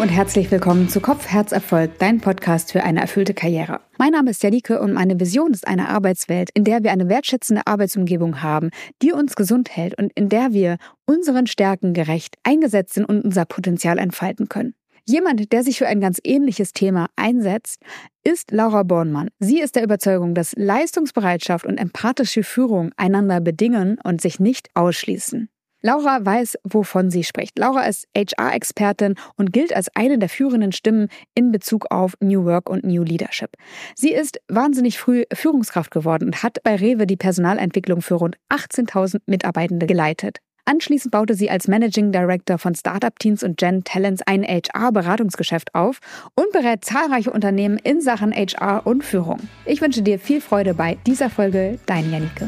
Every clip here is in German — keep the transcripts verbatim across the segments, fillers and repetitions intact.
und herzlich willkommen zu Kopf, Herz, Erfolg, dein Podcast für eine erfüllte Karriere. Mein Name ist Janike und meine Vision ist eine Arbeitswelt, in der wir eine wertschätzende Arbeitsumgebung haben, die uns gesund hält und in der wir unseren Stärken gerecht eingesetzt sind und unser Potenzial entfalten können. Jemand, der sich für ein ganz ähnliches Thema einsetzt, ist Laura Bornmann. Sie ist der Überzeugung, dass Leistungsbereitschaft und empathische Führung einander bedingen und sich nicht ausschließen. Laura weiß, wovon sie spricht. Laura ist H R-Expertin und gilt als eine der führenden Stimmen in Bezug auf New Work und New Leadership. Sie ist wahnsinnig früh Führungskraft geworden und hat bei Rewe die Personalentwicklung für rund achtzehntausend Mitarbeitende geleitet. Anschließend baute sie als Managing Director von Startup-Teams und Gen Talents ein H R-Beratungsgeschäft auf und berät zahlreiche Unternehmen in Sachen H R und Führung. Ich wünsche dir viel Freude bei dieser Folge, deine Janike.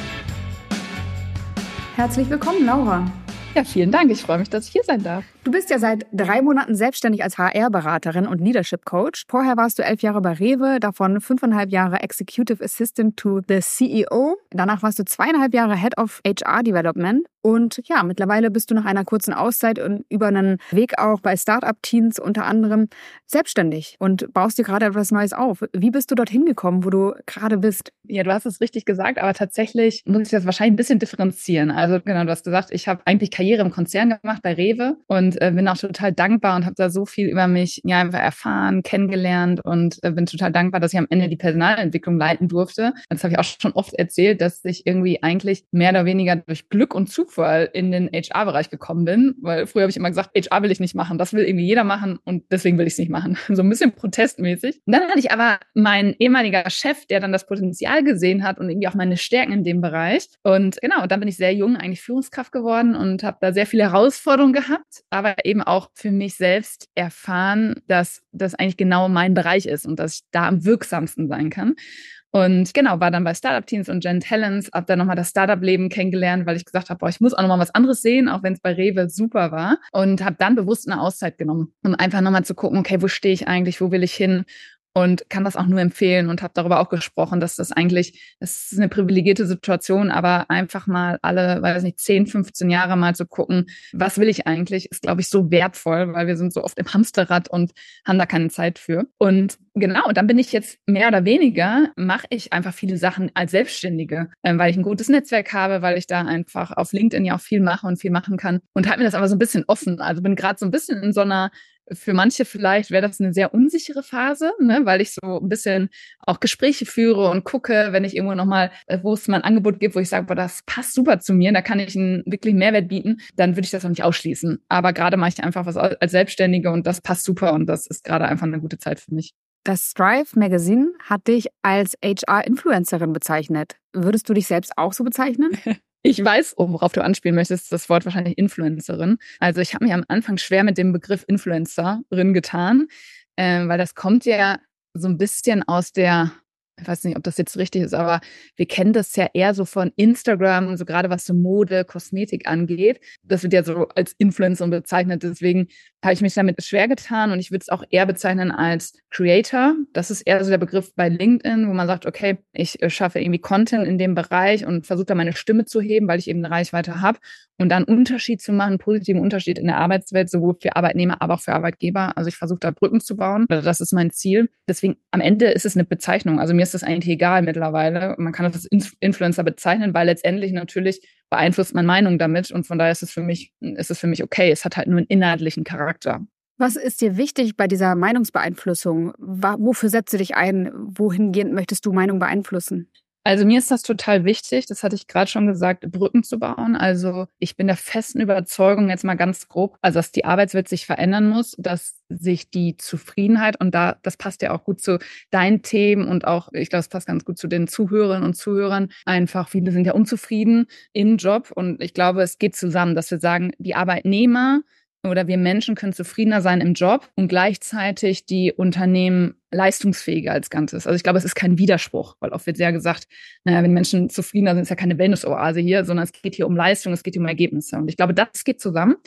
Herzlich willkommen, Laura. Ja, vielen Dank. Ich freue mich, dass ich hier sein darf. Du bist ja seit drei Monaten selbstständig als H R-Beraterin und Leadership Coach. Vorher warst du elf Jahre bei Rewe, davon fünfeinhalb Jahre Executive Assistant to the C E O. Danach warst du zweieinhalb Jahre Head of H R Development. Und ja, mittlerweile bist du nach einer kurzen Auszeit und über einen Weg auch bei Startup-Teams unter anderem selbstständig und baust dir gerade etwas Neues auf. Wie bist du dorthin gekommen, wo du gerade bist? Ja, du hast es richtig gesagt, aber tatsächlich muss ich das wahrscheinlich ein bisschen differenzieren. Also genau, du hast gesagt, ich habe eigentlich Karriere im Konzern gemacht bei Rewe und äh, bin auch total dankbar und habe da so viel über mich ja einfach erfahren, kennengelernt und äh, bin total dankbar, dass ich am Ende die Personalentwicklung leiten durfte. Das habe ich auch schon oft erzählt, dass ich irgendwie eigentlich mehr oder weniger durch Glück und Zufall in den H R-Bereich gekommen bin, weil früher habe ich immer gesagt, H R will ich nicht machen, das will irgendwie jeder machen und deswegen will ich es nicht machen. So ein bisschen protestmäßig. Und dann hatte ich aber meinen ehemaliger Chef, der dann das Potenzial gesehen hat und irgendwie auch meine Stärken in dem Bereich. Und genau, und dann bin ich sehr jung eigentlich Führungskraft geworden und habe da sehr viele Herausforderungen gehabt, aber eben auch für mich selbst erfahren, dass das eigentlich genau mein Bereich ist und dass ich da am wirksamsten sein kann. Und genau, war dann bei Startup-Teams und Gen Talents, habe dann nochmal das Startup-Leben kennengelernt, weil ich gesagt habe, boah, ich muss auch nochmal was anderes sehen, auch wenn es bei Rewe super war. Und habe dann bewusst eine Auszeit genommen, um einfach nochmal zu gucken, okay, wo stehe ich eigentlich, wo will ich hin? Und kann das auch nur empfehlen und habe darüber auch gesprochen, dass das eigentlich, das ist eine privilegierte Situation, aber einfach mal alle, weiß nicht, zehn, fünfzehn Jahre mal zu gucken, was will ich eigentlich, ist, glaube ich, so wertvoll, weil wir sind so oft im Hamsterrad und haben da keine Zeit für. Und genau, und dann bin ich jetzt mehr oder weniger, mache ich einfach viele Sachen als Selbstständige, ähm, weil ich ein gutes Netzwerk habe, weil ich da einfach auf LinkedIn ja auch viel mache und viel machen kann und halte mir das aber so ein bisschen offen. Also bin gerade so ein bisschen in so einer, für manche vielleicht wäre das eine sehr unsichere Phase, ne, weil ich so ein bisschen auch Gespräche führe und gucke, wenn ich irgendwo nochmal, wo es mal ein Angebot gibt, wo ich sage, boah, das passt super zu mir, da kann ich einen wirklich Mehrwert bieten, dann würde ich das auch nicht ausschließen. Aber gerade mache ich einfach was als Selbstständige und das passt super und das ist gerade einfach eine gute Zeit für mich. Das Strive Magazine hat dich als H R-Influencerin bezeichnet. Würdest du dich selbst auch so bezeichnen? Ich weiß, worauf du anspielen möchtest, das Wort wahrscheinlich Influencerin. Also ich habe mir am Anfang schwer mit dem Begriff Influencerin getan, äh, weil das kommt ja so ein bisschen aus der, ich weiß nicht, ob das jetzt richtig ist, aber wir kennen das ja eher so von Instagram, so gerade was so Mode, Kosmetik angeht. Das wird ja so als Influencer bezeichnet. Deswegen habe ich mich damit schwer getan und ich würde es auch eher bezeichnen als Creator. Das ist eher so der Begriff bei LinkedIn, wo man sagt, okay, ich schaffe irgendwie Content in dem Bereich und versuche da meine Stimme zu heben, weil ich eben eine Reichweite habe und dann einen Unterschied zu machen, einen positiven Unterschied in der Arbeitswelt, sowohl für Arbeitnehmer, aber auch für Arbeitgeber. Also ich versuche da Brücken zu bauen. Das ist mein Ziel. Deswegen am Ende ist es eine Bezeichnung. Also mir ist das eigentlich egal mittlerweile. Man kann das als Influencer bezeichnen, weil letztendlich natürlich beeinflusst man Meinung damit und von daher ist es für mich, ist es für mich okay. Es hat halt nur einen inhaltlichen Charakter. Was ist dir wichtig bei dieser Meinungsbeeinflussung? Wofür setzt du dich ein? Wohingehend möchtest du Meinung beeinflussen? Also mir ist das total wichtig, das hatte ich gerade schon gesagt, Brücken zu bauen. Also ich bin der festen Überzeugung, jetzt mal ganz grob, also dass die Arbeitswelt sich verändern muss, dass sich die Zufriedenheit, und da das passt ja auch gut zu deinen Themen und auch, ich glaube, es passt ganz gut zu den Zuhörerinnen und Zuhörern, einfach viele sind ja unzufrieden im Job und ich glaube, es geht zusammen, dass wir sagen, die Arbeitnehmer oder wir Menschen können zufriedener sein im Job und gleichzeitig die Unternehmen leistungsfähiger als Ganzes. Also ich glaube, es ist kein Widerspruch, weil oft wird sehr gesagt, naja, wenn Menschen zufriedener sind, ist ja keine Wellness-Oase hier, sondern es geht hier um Leistung, es geht hier um Ergebnisse. Und ich glaube, das geht zusammen.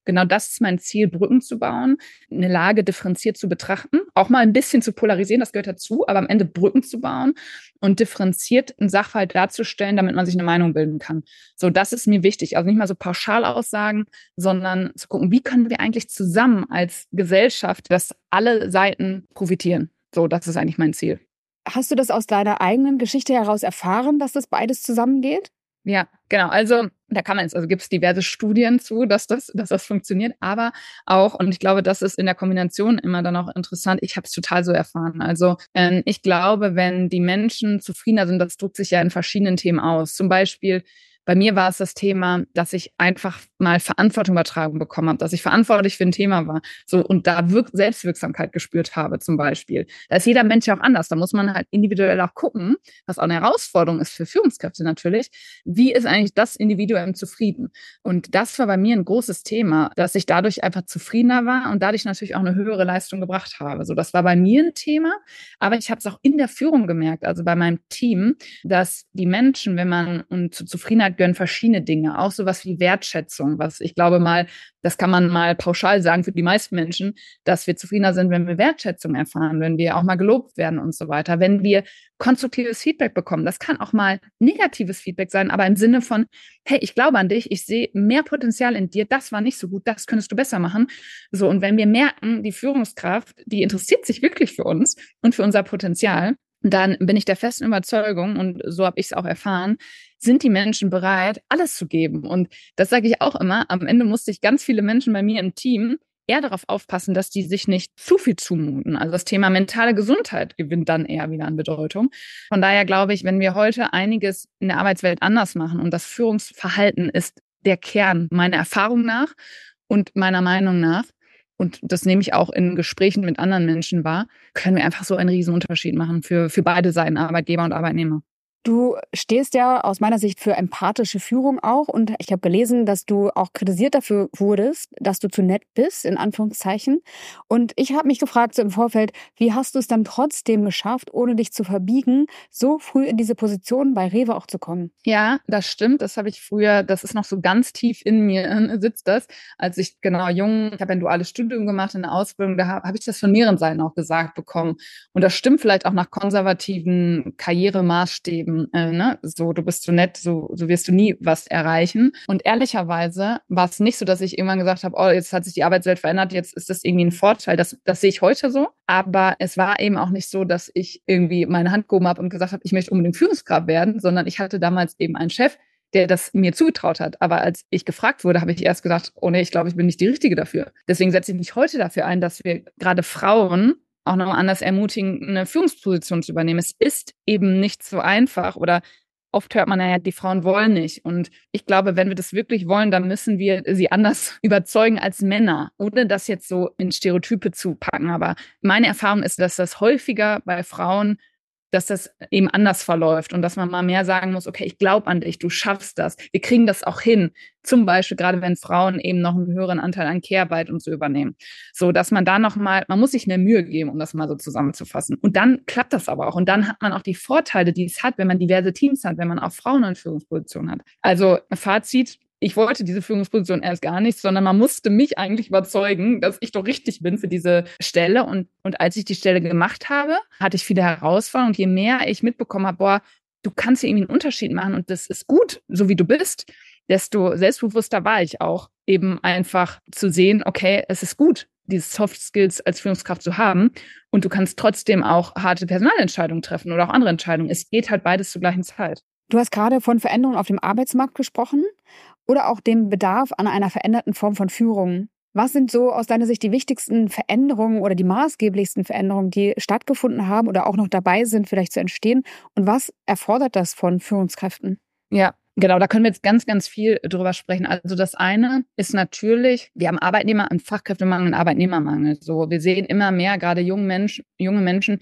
genau das ist mein Ziel, Brücken zu bauen, eine Lage differenziert zu betrachten, auch mal ein bisschen zu polarisieren, das gehört dazu, aber am Ende Brücken zu bauen und differenziert einen Sachverhalt darzustellen, damit man sich eine Meinung bilden kann. So, das ist mir wichtig. Also nicht mal so Pauschalaussagen, sondern zu gucken, wie können wir eigentlich zusammen als Gesellschaft, dass alle Seiten profitieren. So, das ist eigentlich mein Ziel. Hast du das aus deiner eigenen Geschichte heraus erfahren, dass das beides zusammengeht? Ja, genau. Also da kann man jetzt, also gibt es diverse Studien zu, dass das, dass das funktioniert, aber auch, und ich glaube, das ist in der Kombination immer dann auch interessant, ich habe es total so erfahren. Also ähm, ich glaube, wenn die Menschen zufriedener sind, das drückt sich ja in verschiedenen Themen aus. Zum Beispiel bei mir war es das Thema, dass ich einfach mal Verantwortung übertragen bekommen habe, dass ich verantwortlich für ein Thema war, so und da Wirk- Selbstwirksamkeit gespürt habe zum Beispiel. Da ist jeder Mensch ja auch anders. Da muss man halt individuell auch gucken, was auch eine Herausforderung ist für Führungskräfte natürlich. Wie ist eigentlich das Individuum zufrieden? Und das war bei mir ein großes Thema, dass ich dadurch einfach zufriedener war und dadurch natürlich auch eine höhere Leistung gebracht habe. So, das war bei mir ein Thema, aber ich habe es auch in der Führung gemerkt, also bei meinem Team, dass die Menschen, wenn man und zur Zufriedenheit gönnen verschiedene Dinge, auch sowas wie Wertschätzung, was ich glaube mal, das kann man mal pauschal sagen für die meisten Menschen, dass wir zufriedener sind, wenn wir Wertschätzung erfahren, wenn wir auch mal gelobt werden und so weiter, wenn wir konstruktives Feedback bekommen. Das kann auch mal negatives Feedback sein, aber im Sinne von, hey, ich glaube an dich, ich sehe mehr Potenzial in dir, das war nicht so gut, das könntest du besser machen. So, und wenn wir merken, die Führungskraft, die interessiert sich wirklich für uns und für unser Potenzial, dann bin ich der festen Überzeugung, und so habe ich es auch erfahren, sind die Menschen bereit, alles zu geben. Und das sage ich auch immer, am Ende musste ich ganz viele Menschen bei mir im Team eher darauf aufpassen, dass die sich nicht zu viel zumuten. Also das Thema mentale Gesundheit gewinnt dann eher wieder an Bedeutung. Von daher glaube ich, wenn wir heute einiges in der Arbeitswelt anders machen und das Führungsverhalten ist der Kern meiner Erfahrung nach und meiner Meinung nach, und das nehme ich auch in Gesprächen mit anderen Menschen wahr, können wir einfach so einen riesen Unterschied machen für, für beide Seiten, Arbeitgeber und Arbeitnehmer. Du stehst ja aus meiner Sicht für empathische Führung auch und ich habe gelesen, dass du auch kritisiert dafür wurdest, dass du zu nett bist, in Anführungszeichen. Und ich habe mich gefragt so im Vorfeld, wie hast du es dann trotzdem geschafft, ohne dich zu verbiegen, so früh in diese Position bei Rewe auch zu kommen? Ja, das stimmt. Das habe ich früher, das ist noch so ganz tief in mir, äh, sitzt das. Als ich genau jung, ich habe ein duales Studium gemacht in der Ausbildung, da habe hab ich das von mehreren Seiten auch gesagt bekommen. Und das stimmt vielleicht auch nach konservativen Karrieremaßstäben. Äh, ne? So, du bist so nett, so, so wirst du nie was erreichen. Und ehrlicherweise war es nicht so, dass ich irgendwann gesagt habe, oh, jetzt hat sich die Arbeitswelt verändert, jetzt ist das irgendwie ein Vorteil. Das, das sehe ich heute so. Aber es war eben auch nicht so, dass ich irgendwie meine Hand gehoben habe und gesagt habe, ich möchte unbedingt Führungskraft werden, sondern ich hatte damals eben einen Chef, der das mir zugetraut hat. Aber als ich gefragt wurde, habe ich erst gedacht, oh nee, ich glaube, ich bin nicht die Richtige dafür. Deswegen setze ich mich heute dafür ein, dass wir gerade Frauen auch noch anders ermutigen, eine Führungsposition zu übernehmen. Es ist eben nicht so einfach oder oft hört man ja, die Frauen wollen nicht. Und ich glaube, wenn wir das wirklich wollen, dann müssen wir sie anders überzeugen als Männer, ohne das jetzt so in Stereotype zu packen. Aber meine Erfahrung ist, dass das häufiger bei Frauen, dass das eben anders verläuft und dass man mal mehr sagen muss, okay, ich glaube an dich, du schaffst das, wir kriegen das auch hin. Zum Beispiel gerade, wenn Frauen eben noch einen höheren Anteil an Care-Arbeit und so übernehmen. So, dass man da noch mal, man muss sich mehr Mühe geben, um das mal so zusammenzufassen. Und dann klappt das aber auch. Und dann hat man auch die Vorteile, die es hat, wenn man diverse Teams hat, wenn man auch Frauen in Führungspositionen hat. Also Fazit, ich wollte diese Führungsposition erst gar nicht, sondern man musste mich eigentlich überzeugen, dass ich doch richtig bin für diese Stelle. Und, und als ich die Stelle gemacht habe, hatte ich viele Herausforderungen. Und je mehr ich mitbekommen habe, boah, du kannst hier irgendwie einen Unterschied machen und das ist gut, so wie du bist, desto selbstbewusster war ich auch, eben einfach zu sehen, okay, es ist gut, diese Soft Skills als Führungskraft zu haben und du kannst trotzdem auch harte Personalentscheidungen treffen oder auch andere Entscheidungen. Es geht halt beides zur gleichen Zeit. Du hast gerade von Veränderungen auf dem Arbeitsmarkt gesprochen oder auch dem Bedarf an einer veränderten Form von Führung. Was sind so aus deiner Sicht die wichtigsten Veränderungen oder die maßgeblichsten Veränderungen, die stattgefunden haben oder auch noch dabei sind, vielleicht zu entstehen? Und was erfordert das von Führungskräften? Ja, genau, da können wir jetzt ganz, ganz viel drüber sprechen. Also das eine ist natürlich, wir haben Arbeitnehmer, einen Fachkräftemangel, einen Arbeitnehmermangel. So, wir sehen immer mehr, gerade junge Menschen, junge Menschen,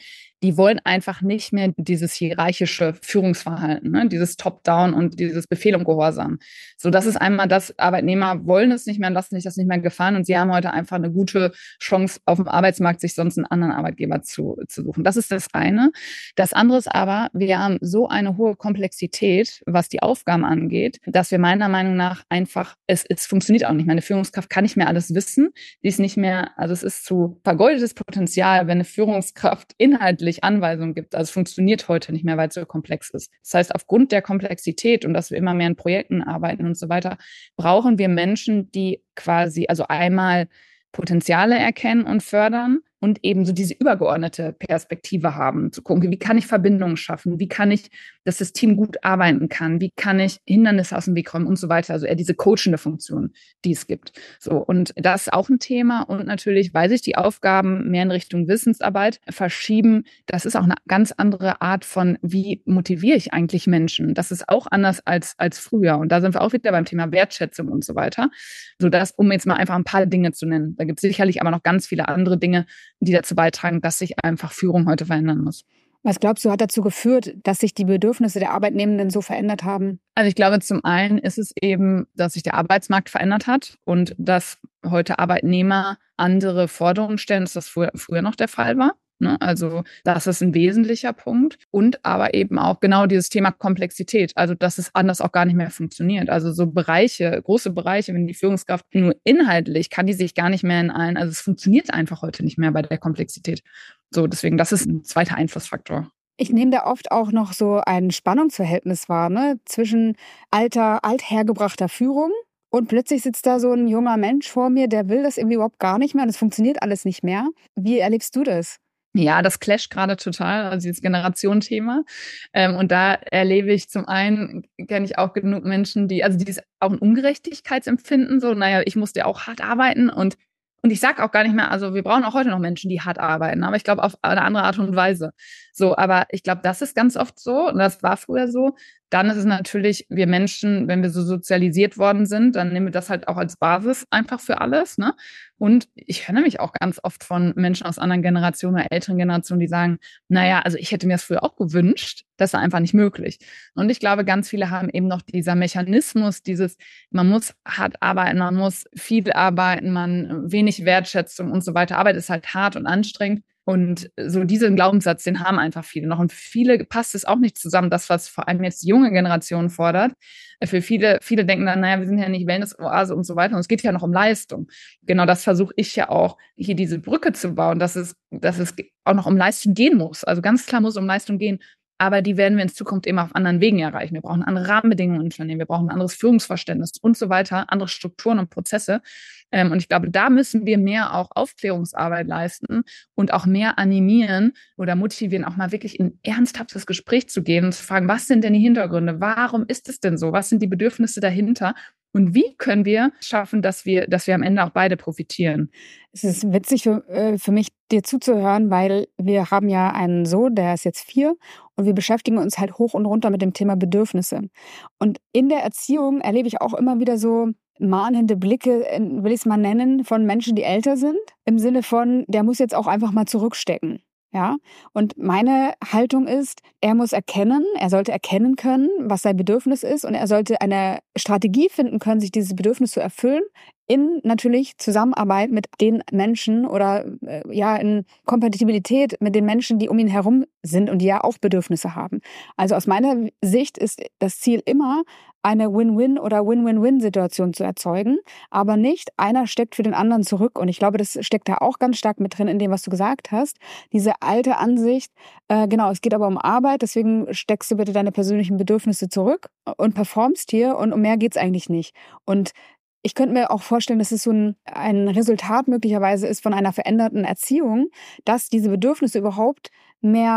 die wollen einfach nicht mehr dieses hierarchische Führungsverhalten, ne? Dieses Top-Down und dieses Befehl und Gehorsam. So, das ist einmal das, Arbeitnehmer wollen es nicht mehr, lassen sich das nicht mehr gefallen und sie haben heute einfach eine gute Chance auf dem Arbeitsmarkt, sich sonst einen anderen Arbeitgeber zu, zu suchen. Das ist das eine. Das andere ist aber, wir haben so eine hohe Komplexität, was die Aufgaben angeht, dass wir meiner Meinung nach einfach, es, es funktioniert auch nicht mehr. Eine Führungskraft kann nicht mehr alles wissen. Die ist nicht mehr, also es ist zu vergeudetes Potenzial, wenn eine Führungskraft inhaltlich Anweisungen gibt. Also es funktioniert heute nicht mehr, weil es so komplex ist. Das heißt, aufgrund der Komplexität und dass wir immer mehr in Projekten arbeiten und so weiter, brauchen wir Menschen, die quasi, also einmal Potenziale erkennen und fördern und eben so diese übergeordnete Perspektive haben, zu gucken, wie kann ich Verbindungen schaffen, wie kann ich, dass das Team gut arbeiten kann, wie kann ich Hindernisse aus dem Weg räumen und so weiter. Also eher diese coachende Funktion, die es gibt. So, und das ist auch ein Thema. Und natürlich, weil sich die Aufgaben mehr in Richtung Wissensarbeit verschieben, das ist auch eine ganz andere Art von, wie motiviere ich eigentlich Menschen? Das ist auch anders als, als früher. Und da sind wir auch wieder beim Thema Wertschätzung und so weiter. So das, um jetzt mal einfach ein paar Dinge zu nennen. Da gibt es sicherlich aber noch ganz viele andere Dinge, die dazu beitragen, dass sich einfach Führung heute verändern muss. Was glaubst du, hat dazu geführt, dass sich die Bedürfnisse der Arbeitnehmenden so verändert haben? Also ich glaube, zum einen ist es eben, dass sich der Arbeitsmarkt verändert hat und dass heute Arbeitnehmer andere Forderungen stellen, als das früher, früher noch der Fall war. Also das ist ein wesentlicher Punkt. Und aber eben auch genau dieses Thema Komplexität, also dass es anders auch gar nicht mehr funktioniert. Also so Bereiche, große Bereiche, wenn die Führungskraft nur inhaltlich, kann die sich gar nicht mehr in allen, also es funktioniert einfach heute nicht mehr bei der Komplexität. So, deswegen, das ist ein zweiter Einflussfaktor. Ich nehme da oft auch noch so ein Spannungsverhältnis wahr, ne? Zwischen alter, althergebrachter Führung und plötzlich sitzt da so ein junger Mensch vor mir, der will das irgendwie überhaupt gar nicht mehr und es funktioniert alles nicht mehr. Wie erlebst du das? Ja, das clasht gerade total, also dieses Generationenthema. Ähm, und da erlebe ich zum einen, kenne ich auch genug Menschen, die, also dieses auch ein Ungerechtigkeitsempfinden, so, naja, ich musste ja auch hart arbeiten und Und ich sage auch gar nicht mehr, also wir brauchen auch heute noch Menschen, die hart arbeiten, aber ich glaube auf eine andere Art und Weise. So, aber ich glaube, das ist ganz oft so und das war früher so. Dann ist es natürlich, wir Menschen, wenn wir so sozialisiert worden sind, dann nehmen wir das halt auch als Basis einfach für alles, ne? Und ich höre nämlich auch ganz oft von Menschen aus anderen Generationen oder älteren Generationen, die sagen, naja, also ich hätte mir das früher auch gewünscht, das war einfach nicht möglich. Und ich glaube, ganz viele haben eben noch dieser Mechanismus, dieses, man muss hart arbeiten, man muss viel arbeiten, man wenig Wertschätzung und so weiter. Arbeit ist halt hart und anstrengend. Und so diesen Glaubenssatz, den haben einfach viele noch. Und für viele passt es auch nicht zusammen, das, was vor allem jetzt die junge Generation fordert. Für viele, viele denken dann, naja, wir sind ja nicht Wellness-Oase und so weiter. Und es geht ja noch um Leistung. Genau das versuche ich ja auch, hier diese Brücke zu bauen, dass es, dass es auch noch um Leistung gehen muss. Also ganz klar muss es um Leistung gehen. Aber die werden wir in Zukunft eben auf anderen Wegen erreichen. Wir brauchen andere Rahmenbedingungen im Unternehmen, wir brauchen ein anderes Führungsverständnis und so weiter, andere Strukturen und Prozesse. Und ich glaube, da müssen wir mehr auch Aufklärungsarbeit leisten und auch mehr animieren oder motivieren, auch mal wirklich in ein ernsthaftes Gespräch zu gehen und zu fragen, was sind denn die Hintergründe? Warum ist es denn so? Was sind die Bedürfnisse dahinter? Und wie können wir schaffen, dass wir, dass wir am Ende auch beide profitieren? Es ist witzig für, für mich, dir zuzuhören, weil wir haben ja einen Sohn, der ist jetzt vier und wir beschäftigen uns halt hoch und runter mit dem Thema Bedürfnisse. Und in der Erziehung erlebe ich auch immer wieder so mahnende Blicke, will ich es mal nennen, von Menschen, die älter sind, im Sinne von, der muss jetzt auch einfach mal zurückstecken. Ja, und meine Haltung ist, er muss erkennen, er sollte erkennen können, was sein Bedürfnis ist und er sollte eine Strategie finden können, sich dieses Bedürfnis zu erfüllen, in natürlich Zusammenarbeit mit den Menschen oder äh, ja in Kompatibilität mit den Menschen, die um ihn herum sind und die ja auch Bedürfnisse haben. Also aus meiner Sicht ist das Ziel immer, eine Win-Win- oder Win-Win-Win-Situation zu erzeugen, aber nicht einer steckt für den anderen zurück. Und ich glaube, das steckt da auch ganz stark mit drin in dem, was du gesagt hast. Diese alte Ansicht, äh, genau, es geht aber um Arbeit, deswegen steckst du bitte deine persönlichen Bedürfnisse zurück und performst hier und um mehr geht's eigentlich nicht. Und ich könnte mir auch vorstellen, dass es so ein, ein Resultat möglicherweise ist von einer veränderten Erziehung, dass diese Bedürfnisse überhaupt mehr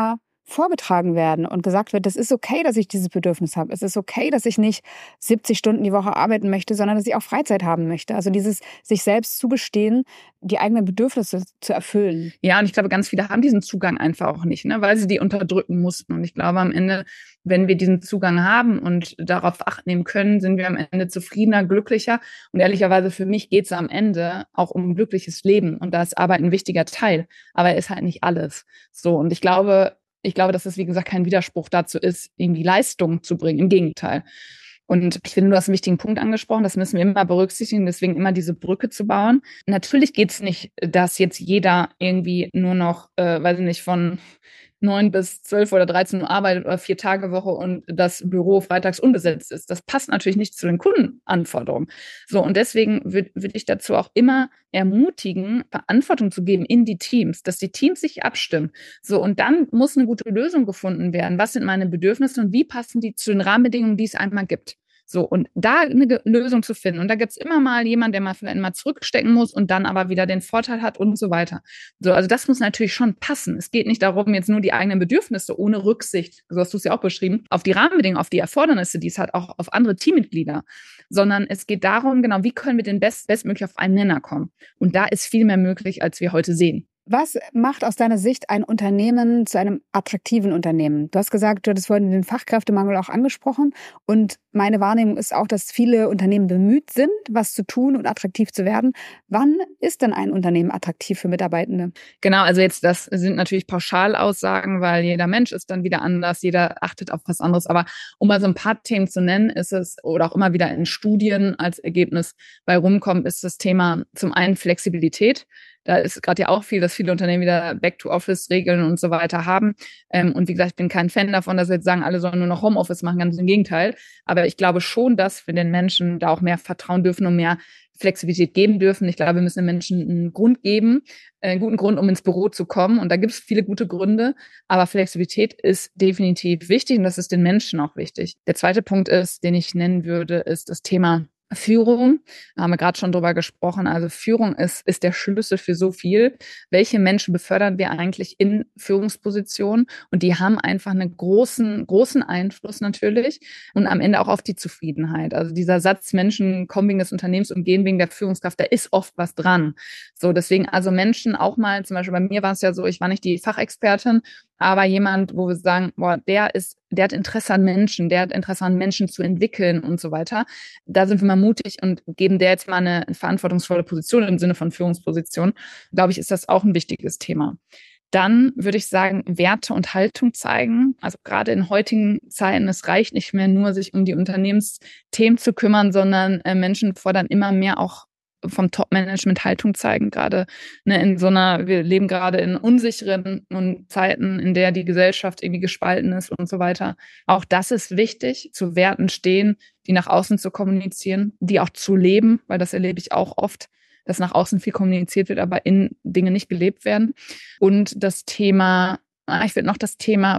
vorgetragen werden und gesagt wird, das ist okay, dass ich dieses Bedürfnis habe. Es ist okay, dass ich nicht siebzig Stunden die Woche arbeiten möchte, sondern dass ich auch Freizeit haben möchte. Also dieses sich selbst zugestehen, die eigenen Bedürfnisse zu erfüllen. Ja, und ich glaube, ganz viele haben diesen Zugang einfach auch nicht, ne, weil sie die unterdrücken mussten. Und ich glaube, am Ende, wenn wir diesen Zugang haben und darauf Acht nehmen können, sind wir am Ende zufriedener, glücklicher. Und ehrlicherweise für mich geht es am Ende auch um ein glückliches Leben. Und da ist Arbeit ein wichtiger Teil. Aber er ist halt nicht alles. So, und ich glaube, ich glaube, dass es, wie gesagt, kein Widerspruch dazu ist, irgendwie Leistung zu bringen. Im Gegenteil. Und ich finde, du hast einen wichtigen Punkt angesprochen, das müssen wir immer berücksichtigen, deswegen immer diese Brücke zu bauen. Natürlich geht es nicht, dass jetzt jeder irgendwie nur noch, äh, weiß ich nicht, von neun bis zwölf oder dreizehn Uhr arbeitet oder vier Tage Woche und das Büro freitags unbesetzt ist. Das passt natürlich nicht zu den Kundenanforderungen. So, und deswegen würde würd ich dazu auch immer ermutigen, Verantwortung zu geben in die Teams, dass die Teams sich abstimmen. So, und dann muss eine gute Lösung gefunden werden. Was sind meine Bedürfnisse und wie passen die zu den Rahmenbedingungen, die es einmal gibt? So, und da eine Lösung zu finden. Und da gibt's immer mal jemanden, der mal vielleicht mal zurückstecken muss und dann aber wieder den Vorteil hat und so weiter. So, also das muss natürlich schon passen. Es geht nicht darum, jetzt nur die eigenen Bedürfnisse ohne Rücksicht, so hast du es ja auch beschrieben, auf die Rahmenbedingungen, auf die Erfordernisse, die es hat, auch auf andere Teammitglieder, sondern es geht darum, genau, wie können wir denn best, bestmöglich auf einen Nenner kommen? Und da ist viel mehr möglich, als wir heute sehen. Was macht aus deiner Sicht ein Unternehmen zu einem attraktiven Unternehmen? Du hast gesagt, du hattest vorhin den Fachkräftemangel auch angesprochen. Und meine Wahrnehmung ist auch, dass viele Unternehmen bemüht sind, was zu tun und attraktiv zu werden. Wann ist denn ein Unternehmen attraktiv für Mitarbeitende? Genau, also jetzt, das sind natürlich Pauschalaussagen, weil jeder Mensch ist dann wieder anders, jeder achtet auf was anderes. Aber um mal so ein paar Themen zu nennen, ist es, oder auch immer wieder in Studien als Ergebnis bei rumkommt, ist das Thema zum einen Flexibilität. Da ist gerade ja auch viel, dass viele Unternehmen wieder Back-to-Office-Regeln und so weiter haben. Ähm, und wie gesagt, ich bin kein Fan davon, dass wir jetzt sagen, alle sollen nur noch Homeoffice machen, ganz im Gegenteil. Aber ich glaube schon, dass wir den Menschen da auch mehr vertrauen dürfen und mehr Flexibilität geben dürfen. Ich glaube, wir müssen den Menschen einen Grund geben, einen guten Grund, um ins Büro zu kommen. Und da gibt es viele gute Gründe. Aber Flexibilität ist definitiv wichtig und das ist den Menschen auch wichtig. Der zweite Punkt ist, den ich nennen würde, ist das Thema Führung, da haben wir gerade schon drüber gesprochen. Also Führung ist, ist der Schlüssel für so viel. Welche Menschen befördern wir eigentlich in Führungspositionen? Und die haben einfach einen großen, großen Einfluss natürlich und am Ende auch auf die Zufriedenheit. Also dieser Satz, Menschen kommen wegen des Unternehmens und gehen wegen der Führungskraft, da ist oft was dran. So, deswegen also Menschen auch mal, zum Beispiel bei mir war es ja so, ich war nicht die Fachexpertin, aber jemand, wo wir sagen, boah, der ist, der hat Interesse an Menschen, der hat Interesse an Menschen zu entwickeln und so weiter. Da sind wir mal mutig und geben der jetzt mal eine verantwortungsvolle Position im Sinne von Führungsposition. Glaube ich, ist das auch ein wichtiges Thema. Dann würde ich sagen, Werte und Haltung zeigen. Also gerade in heutigen Zeiten, es reicht nicht mehr nur, sich um die Unternehmensthemen zu kümmern, sondern äh, Menschen fordern immer mehr auch vom Top-Management Haltung zeigen, gerade ne, in so einer, wir leben gerade in unsicheren Zeiten, in der die Gesellschaft irgendwie gespalten ist und so weiter. Auch das ist wichtig, zu Werten stehen, die nach außen zu kommunizieren, die auch zu leben, weil das erlebe ich auch oft, dass nach außen viel kommuniziert wird, aber in Dinge nicht gelebt werden. Und das Thema, ich würde noch das Thema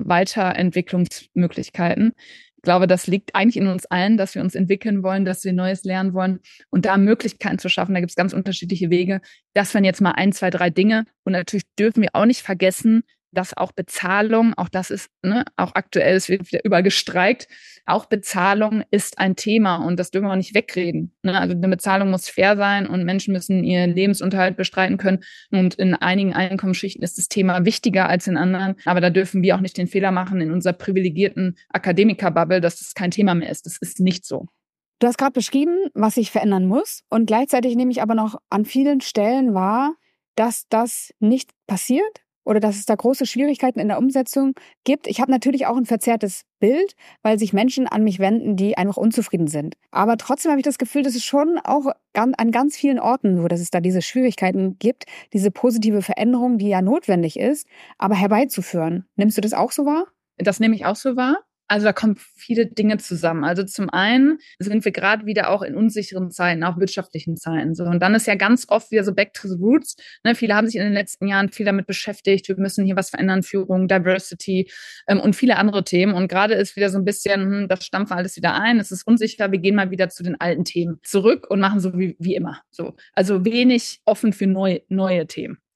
Weiterentwicklungsmöglichkeiten. Ich glaube, das liegt eigentlich in uns allen, dass wir uns entwickeln wollen, dass wir Neues lernen wollen und da Möglichkeiten zu schaffen. Da gibt es ganz unterschiedliche Wege. Das wären jetzt mal ein, zwei, drei Dinge. Und natürlich dürfen wir auch nicht vergessen, dass auch Bezahlung, auch das ist, ne, auch aktuell, es wird wieder überall gestreikt, auch Bezahlung ist ein Thema und das dürfen wir auch nicht wegreden. Ne? Also eine Bezahlung muss fair sein und Menschen müssen ihren Lebensunterhalt bestreiten können und in einigen Einkommensschichten ist das Thema wichtiger als in anderen, aber da dürfen wir auch nicht den Fehler machen in unserer privilegierten Akademiker-Bubble, dass das kein Thema mehr ist. Das ist nicht so. Du hast gerade beschrieben, was sich verändern muss und gleichzeitig nehme ich aber noch an vielen Stellen wahr, dass das nicht passiert. Oder dass es da große Schwierigkeiten in der Umsetzung gibt. Ich habe natürlich auch ein verzerrtes Bild, weil sich Menschen an mich wenden, die einfach unzufrieden sind. Aber trotzdem habe ich das Gefühl, dass es schon auch an ganz vielen Orten so, dass es da diese Schwierigkeiten gibt, diese positive Veränderung, die ja notwendig ist, aber herbeizuführen. Nimmst du das auch so wahr? Das nehme ich auch so wahr. Also da kommen viele Dinge zusammen. Also zum einen sind wir gerade wieder auch in unsicheren Zeiten, auch wirtschaftlichen Zeiten. So. Und dann ist ja ganz oft wieder so back to the roots. Ne, viele haben sich in den letzten Jahren viel damit beschäftigt. Wir müssen hier was verändern, Führung, Diversity ähm, und viele andere Themen. Und gerade ist wieder so ein bisschen, hm, das stampfen alles wieder ein. Es ist unsicher. Wir gehen mal wieder zu den alten Themen zurück und machen so wie, wie immer. So. Also wenig offen für neu, neue Themen.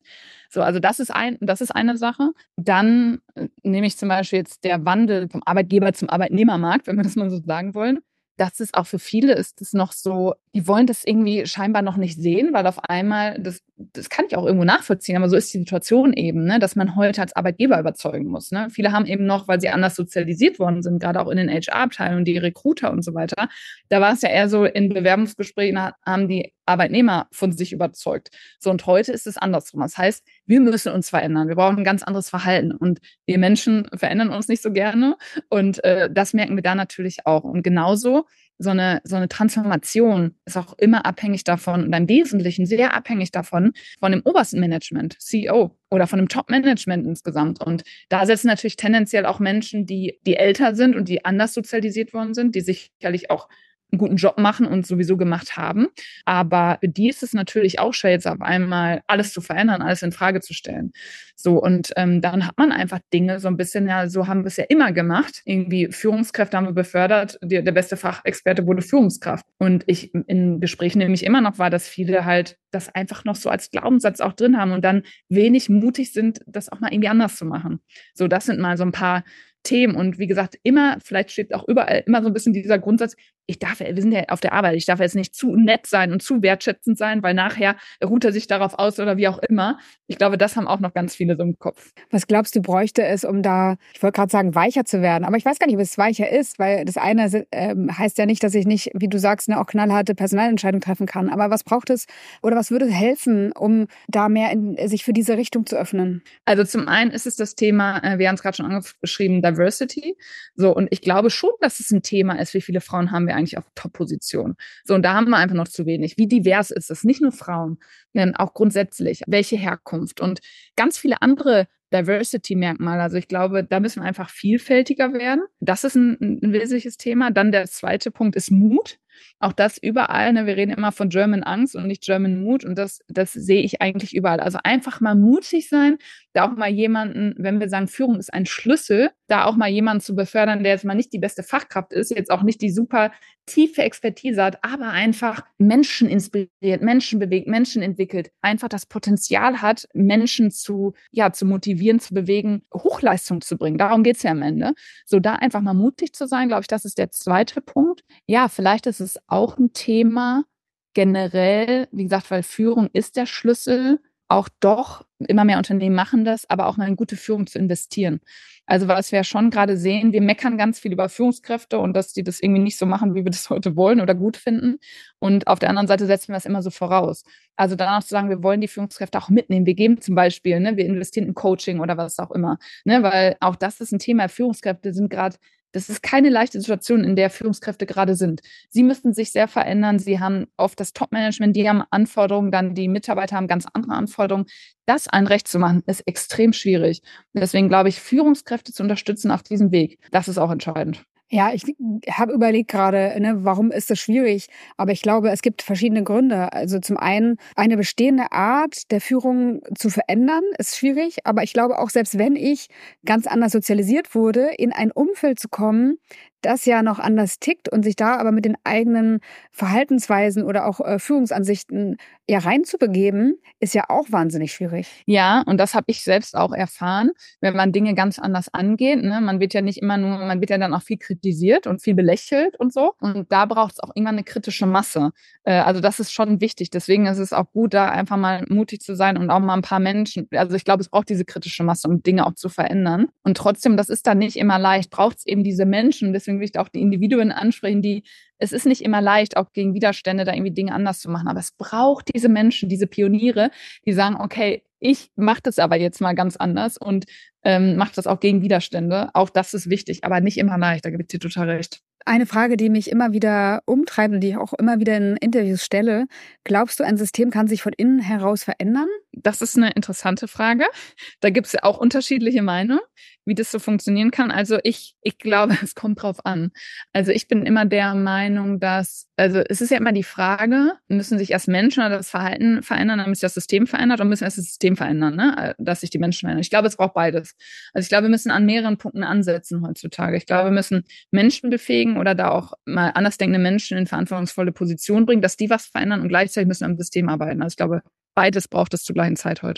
So, also das ist ein, das ist eine Sache. Dann äh, nehme ich zum Beispiel jetzt der Wandel vom Arbeitgeber zum Arbeitnehmermarkt, wenn wir das mal so sagen wollen. Das ist auch für viele ist es noch so, die wollen das irgendwie scheinbar noch nicht sehen, weil auf einmal, das, das kann ich auch irgendwo nachvollziehen, aber so ist die Situation eben, ne, dass man heute als Arbeitgeber überzeugen muss. Ne? Viele haben eben noch, weil sie anders sozialisiert worden sind, gerade auch in den H R-Abteilungen, die Recruiter und so weiter, da war es ja eher so, in Bewerbungsgesprächen haben die Arbeitnehmer von sich überzeugt. So, und heute ist es andersrum. Das heißt, wir müssen uns verändern. Wir brauchen ein ganz anderes Verhalten. Und wir Menschen verändern uns nicht so gerne. Und äh, das merken wir da natürlich auch. Und genauso so eine, so eine Transformation ist auch immer abhängig davon und im Wesentlichen sehr abhängig davon, von dem obersten Management, C E O oder von dem Top-Management insgesamt. Und da setzen natürlich tendenziell auch Menschen, die, die älter sind und die anders sozialisiert worden sind, die sicherlich auch einen guten Job machen und sowieso gemacht haben. Aber für die ist es natürlich auch schwer, jetzt auf einmal alles zu verändern, alles in Frage zu stellen. So, und ähm, dann hat man einfach Dinge so ein bisschen, ja, so haben wir es ja immer gemacht. Irgendwie Führungskräfte haben wir befördert, die, der beste Fachexperte wurde Führungskraft. Und ich in Gesprächen nämlich immer noch war, dass viele halt das einfach noch so als Glaubenssatz auch drin haben und dann wenig mutig sind, das auch mal irgendwie anders zu machen. So, das sind mal so ein paar Themen. Und wie gesagt, immer, vielleicht steht auch überall immer so ein bisschen dieser Grundsatz, ich darf, wir sind ja auf der Arbeit, ich darf jetzt nicht zu nett sein und zu wertschätzend sein, weil nachher ruht er sich darauf aus oder wie auch immer. Ich glaube, das haben auch noch ganz viele so im Kopf. Was glaubst du, bräuchte es, um da, ich wollte gerade sagen, weicher zu werden, aber ich weiß gar nicht, ob es weicher ist, weil das eine ähm, heißt ja nicht, dass ich nicht, wie du sagst, ne, auch knallharte Personalentscheidungen treffen kann. Aber was braucht es oder was würde helfen, um da mehr in, sich für diese Richtung zu öffnen? Also zum einen ist es das Thema, äh, wir haben es gerade schon angeschrieben, Diversity. So, und ich glaube schon, dass es ein Thema ist, wie viele Frauen haben wir eigentlich auf Top-Positionen. So, und da haben wir einfach noch zu wenig. Wie divers ist es? Nicht nur Frauen, sondern auch grundsätzlich. Welche Herkunft und ganz viele andere Diversity-Merkmale. Also ich glaube, da müssen wir einfach vielfältiger werden. Das ist ein, ein wesentliches Thema. Dann der zweite Punkt ist Mut. Auch das überall. Ne? Wir reden immer von German Angst und nicht German Mut. Und das, das sehe ich eigentlich überall. Also einfach mal mutig sein, da auch mal jemanden, wenn wir sagen, Führung ist ein Schlüssel, da auch mal jemanden zu befördern, der jetzt mal nicht die beste Fachkraft ist, jetzt auch nicht die super tiefe Expertise hat, aber einfach Menschen inspiriert, Menschen bewegt, Menschen entwickelt, einfach das Potenzial hat, Menschen zu, ja, zu motivieren, zu bewegen, Hochleistung zu bringen. Darum geht's ja am Ende. So, da einfach mal mutig zu sein, glaube ich, das ist der zweite Punkt. Ja, vielleicht ist es auch ein Thema generell, wie gesagt, weil Führung ist der Schlüssel, auch doch, immer mehr Unternehmen machen das, aber auch mal in gute Führung zu investieren. Also was wir ja schon gerade sehen, wir meckern ganz viel über Führungskräfte und dass die das irgendwie nicht so machen, wie wir das heute wollen oder gut finden. Und auf der anderen Seite setzen wir das immer so voraus. Also danach zu sagen, wir wollen die Führungskräfte auch mitnehmen. Wir geben zum Beispiel, ne, wir investieren in Coaching oder was auch immer. Ne, weil auch das ist ein Thema. Führungskräfte sind gerade, das ist keine leichte Situation, in der Führungskräfte gerade sind. Sie müssen sich sehr verändern. Sie haben oft das Top-Management, die haben Anforderungen, dann die Mitarbeiter haben ganz andere Anforderungen. Das allen recht zu machen, ist extrem schwierig. Deswegen glaube ich, Führungskräfte zu unterstützen auf diesem Weg, das ist auch entscheidend. Ja, ich habe überlegt gerade, ne, warum ist das schwierig? Aber ich glaube, es gibt verschiedene Gründe. Also zum einen, eine bestehende Art der Führung zu verändern, ist schwierig. Aber ich glaube auch, selbst wenn ich ganz anders sozialisiert wurde, in ein Umfeld zu kommen, das ja noch anders tickt und sich da aber mit den eigenen Verhaltensweisen oder auch äh, Führungsansichten ja reinzubegeben, ist ja auch wahnsinnig schwierig. Ja, und das habe ich selbst auch erfahren, wenn man Dinge ganz anders angeht. Ne? Man wird ja nicht immer nur, man wird ja dann auch viel kritisiert und viel belächelt und so. Und da braucht es auch irgendwann eine kritische Masse. Äh, also das ist schon wichtig. Deswegen ist es auch gut, da einfach mal mutig zu sein und auch mal ein paar Menschen. Also ich glaube, es braucht diese kritische Masse, um Dinge auch zu verändern. Und trotzdem, das ist dann nicht immer leicht, braucht es eben diese Menschen. Deswegen will ich auch die Individuen ansprechen, die, es ist nicht immer leicht, auch gegen Widerstände da irgendwie Dinge anders zu machen, aber es braucht diese Menschen, diese Pioniere, die sagen, okay, ich mache das aber jetzt mal ganz anders und ähm, mache das auch gegen Widerstände. Auch das ist wichtig, aber nicht immer leicht, da gebe ich dir total recht. Eine Frage, die mich immer wieder umtreibt und die ich auch immer wieder in Interviews stelle. Glaubst du, ein System kann sich von innen heraus verändern? Das ist eine interessante Frage. Da gibt es ja auch unterschiedliche Meinungen, wie das so funktionieren kann. Also ich, ich glaube, es kommt drauf an. Also ich bin immer der Meinung, dass, also es ist ja immer die Frage, müssen sich erst Menschen oder das Verhalten verändern, damit sich das System verändert, oder müssen erst das System verändern, ne? Dass sich die Menschen verändern. Ich glaube, es braucht beides. Also ich glaube, wir müssen an mehreren Punkten ansetzen heutzutage. Ich glaube, wir müssen Menschen befähigen oder da auch mal andersdenkende Menschen in verantwortungsvolle Positionen bringen, dass die was verändern und gleichzeitig müssen wir am System arbeiten. Also ich glaube, beides braucht es zur gleichen Zeit heute.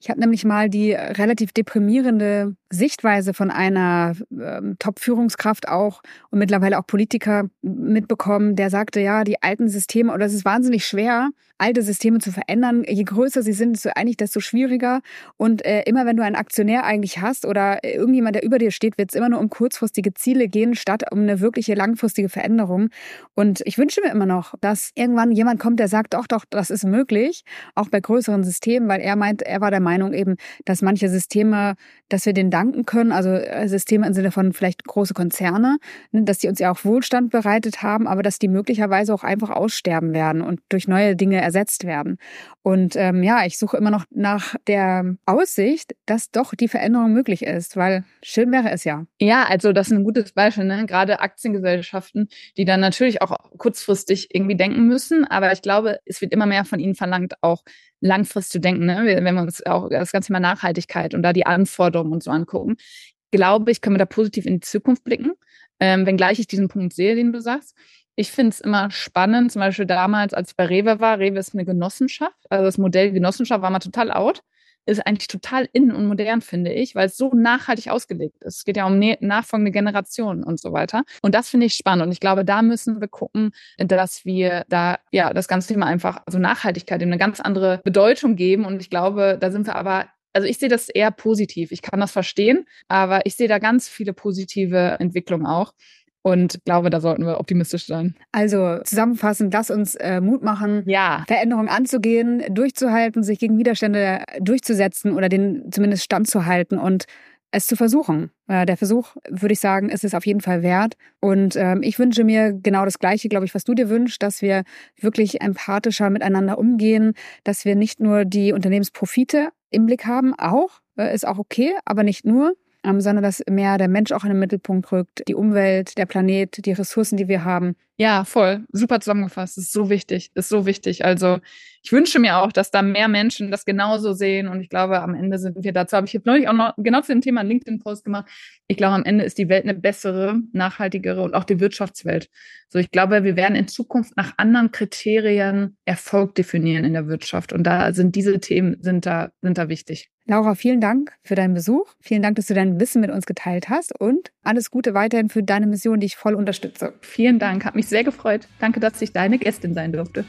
Ich habe nämlich mal die relativ deprimierende Sichtweise von einer ähm, Top-Führungskraft auch und mittlerweile auch Politiker mitbekommen, der sagte, ja, die alten Systeme, oder es ist wahnsinnig schwer, alte Systeme zu verändern. Je größer sie sind, desto eigentlich desto schwieriger. Und äh, immer wenn du einen Aktionär eigentlich hast oder irgendjemand, der über dir steht, wird es immer nur um kurzfristige Ziele gehen, statt um eine wirkliche langfristige Veränderung. Und ich wünsche mir immer noch, dass irgendwann jemand kommt, der sagt, doch, doch, das ist möglich, auch bei größeren Systemen, weil er meint, er war der Meinung eben, dass manche Systeme, dass wir denen danken können, also Systeme im Sinne von vielleicht große Konzerne, dass die uns ja auch Wohlstand bereitet haben, aber dass die möglicherweise auch einfach aussterben werden und durch neue Dinge ersetzt werden. Und ähm, ja, ich suche immer noch nach der Aussicht, dass doch die Veränderung möglich ist, weil schön wäre es ja. Ja, also das ist ein gutes Beispiel, ne? Gerade Aktiengesellschaften, die dann natürlich auch kurzfristig irgendwie denken müssen, aber ich glaube, es wird immer mehr von ihnen verlangt, auch langfristig zu denken, ne? Wenn wir uns auch das ganze Thema Nachhaltigkeit und da die Anforderungen und so angucken, glaube ich, können wir da positiv in die Zukunft blicken, ähm, wenngleich ich diesen Punkt sehe, den du sagst. Ich finde es immer spannend, zum Beispiel damals, als ich bei Rewe war, Rewe ist eine Genossenschaft, also das Modell Genossenschaft war mal total out, ist eigentlich total in und modern, finde ich, weil es so nachhaltig ausgelegt ist. Es geht ja um ne- nachfolgende Generationen und so weiter. Und das finde ich spannend. Und ich glaube, da müssen wir gucken, dass wir da ja das ganze Thema einfach, also Nachhaltigkeit, eine ganz andere Bedeutung geben. Und ich glaube, da sind wir aber, also ich sehe das eher positiv. Ich kann das verstehen, aber ich sehe da ganz viele positive Entwicklungen auch. Und glaube, da sollten wir optimistisch sein. Also zusammenfassend, lass uns äh, Mut machen, ja. Veränderungen anzugehen, durchzuhalten, sich gegen Widerstände durchzusetzen oder den zumindest standzuhalten und es zu versuchen. Äh, der Versuch, würde ich sagen, ist es auf jeden Fall wert. Und ähm, ich wünsche mir genau das Gleiche, glaube ich, was du dir wünschst, dass wir wirklich empathischer miteinander umgehen, dass wir nicht nur die Unternehmensprofite im Blick haben, auch, äh, ist auch okay, aber nicht nur, Ähm, sondern dass mehr der Mensch auch in den Mittelpunkt rückt, die Umwelt, der Planet, die Ressourcen, die wir haben. Ja, voll. Super zusammengefasst. Das ist so wichtig. Das ist so wichtig. Also ich wünsche mir auch, dass da mehr Menschen das genauso sehen. Und ich glaube, am Ende sind wir dazu. Habe ich jetzt neulich auch noch genau zu dem Thema einen LinkedIn-Post gemacht. Ich glaube, am Ende ist die Welt eine bessere, nachhaltigere und auch die Wirtschaftswelt. So, ich glaube, wir werden in Zukunft nach anderen Kriterien Erfolg definieren in der Wirtschaft. Und da sind diese Themen sind da, sind da wichtig. Laura, vielen Dank für deinen Besuch. Vielen Dank, dass du dein Wissen mit uns geteilt hast und alles Gute weiterhin für deine Mission, die ich voll unterstütze. Vielen Dank, hat mich sehr gefreut. Danke, dass ich deine Gästin sein durfte.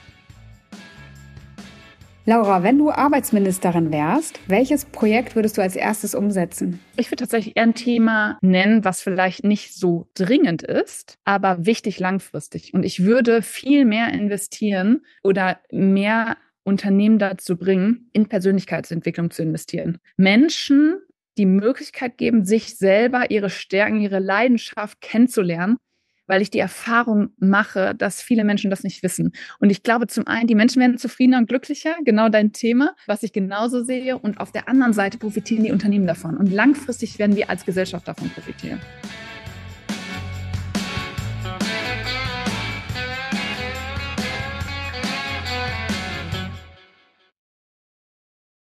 Laura, wenn du Arbeitsministerin wärst, welches Projekt würdest du als erstes umsetzen? Ich würde tatsächlich eher ein Thema nennen, was vielleicht nicht so dringend ist, aber wichtig langfristig. Und ich würde viel mehr investieren oder mehr Unternehmen dazu bringen, in Persönlichkeitsentwicklung zu investieren. Menschen die Möglichkeit geben, sich selber, ihre Stärken, ihre Leidenschaft kennenzulernen, weil ich die Erfahrung mache, dass viele Menschen das nicht wissen. Und ich glaube, zum einen, die Menschen werden zufriedener und glücklicher, genau dein Thema, was ich genauso sehe. Und auf der anderen Seite profitieren die Unternehmen davon. Und langfristig werden wir als Gesellschaft davon profitieren.